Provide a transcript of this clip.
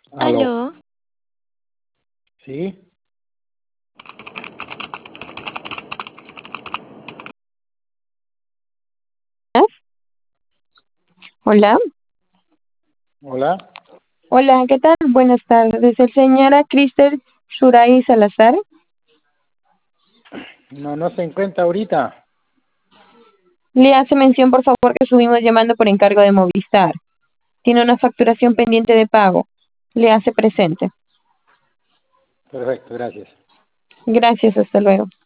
Aló, Aló, ¿sí? Hola, Hola. hola, ¿qué tal? Buenas tardes. El señora Crister Suray Salazar No, no se encuentra ahorita. le hace mención, por favor, que subimos llamando por encargo de Movistar. Tiene una facturación pendiente de pago. Le hace presente. Perfecto, gracias. Gracias, hasta luego.